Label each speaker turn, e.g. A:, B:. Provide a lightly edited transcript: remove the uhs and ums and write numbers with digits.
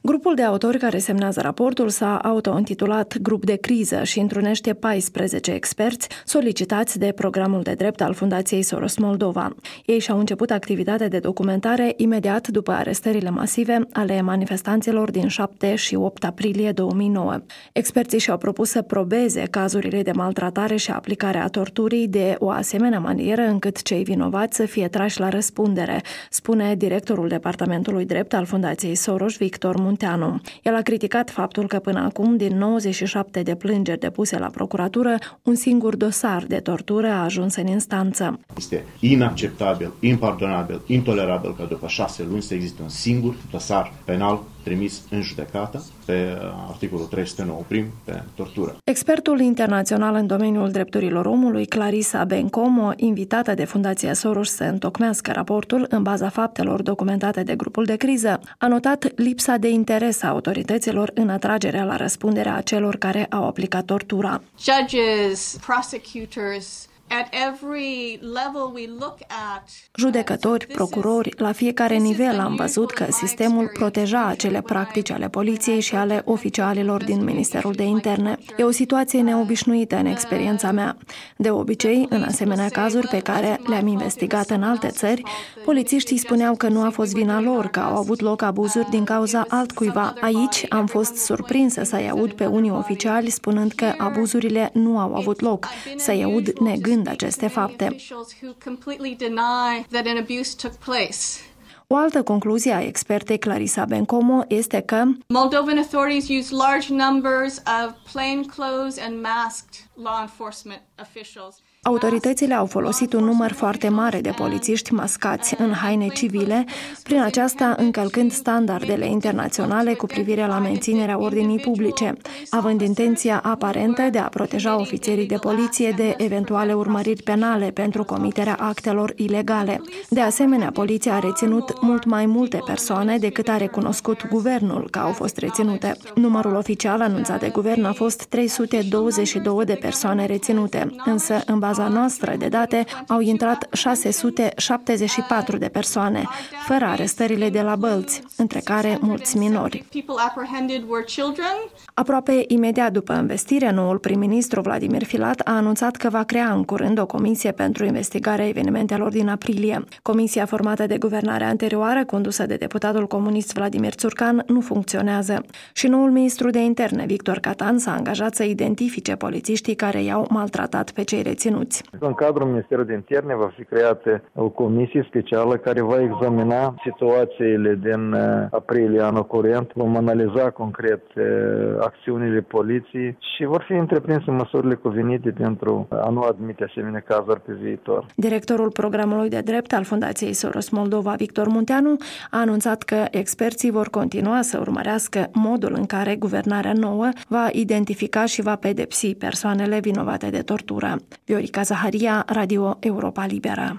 A: Grupul de autori care semnează raportul s-a auto-intitulat Grup de Criză și întrunește 14 experți solicitați de Programul de Drept al Fundației Soros Moldova. Ei și-au început activitatea de documentare imediat după arestările masive ale manifestanților din 7 și 8 aprilie 2009. Experții și-au propus să probeze cazurile de maltratare și aplicarea torturii de o asemenea manieră încât cei vinovați să fie trași la răspundere, spune directorul Departamentului Drept al Fundației Soros, Victor Munteanu. El a criticat faptul că până acum, din 97 de plângeri depuse la procuratură, un singur dosar de tortură a ajuns în instanță.
B: Este inacceptabil, impardonabil, intolerabil ca după 6 luni să existe un singur dosar penal trimis în judecată pe articolul 309 prim pe tortură.
A: Expertul internațional în domeniul drepturilor omului, Clarisa Bencomo, invitată de Fundația Soros să întocmească raportul în baza faptelor documentate de grupul de criză, a notat lipsa de interes a autorităților în atragerea la răspundere a celor care au aplicat tortura.
C: Judges, prosecutors, at every level we look at
A: judecători, procurori, la fiecare nivel am văzut că sistemul proteja acele practici ale poliției și ale oficialilor din Ministerul de Interne. E o situație neobișnuită în experiența mea. De obicei, în asemenea cazuri pe care le-am investigat în alte țări, polițiștii spuneau că nu a fost vina lor, că au avut loc abuzuri din cauza altcuiva. Aici am fost surprinsă să-i aud pe unii oficiali spunând că abuzurile nu au avut loc, să-i aud negând aceste fapte. O altă concluzie a expertei Clarisa Bencomo este că
C: Moldovan authorities use large numbers of plainclothes and masked law enforcement officials.
A: autoritățile au folosit un număr foarte mare de polițiști mascați în haine civile, prin aceasta încălcând standardele internaționale cu privire la menținerea ordinii publice, având intenția aparentă de a proteja ofițerii de poliție de eventuale urmăriri penale pentru comiterea actelor ilegale. De asemenea, poliția a reținut mult mai multe persoane decât a recunoscut guvernul că au fost reținute. Numărul oficial anunțat de guvern a fost 322 de persoane reținute, însă în baza noastră de date au intrat 674 de persoane, fără arestările de la Bălți, între care mulți minori. Aproape imediat după învestire, noul prim-ministru Vladimir Filat a anunțat că va crea în curând o comisie pentru investigarea evenimentelor din aprilie. Comisia formată de guvernarea anterioară, condusă de deputatul comunist Vladimir Țurcan, nu funcționează. Și noul ministru de interne, Victor Catan, s-a angajat să identifice polițiștii care i-au maltratat pe cei reținuți.
D: În cadrul Ministerului de Interne va fi creată o comisie specială care va examina situațiile din aprilie anul curent, vom analiza concret acțiunile poliției și vor fi întreprinse măsurile cuvenite pentru a nu admite asemenea cazuri pe viitor.
A: Directorul Programului de Drept al Fundației Soros Moldova, Victor Munteanu, a anunțat că experții vor continua să urmărească modul în care guvernarea nouă va identifica și va pedepsi persoanele vinovate de tortură. Viorica Zaharia, Radio Europa Liberă.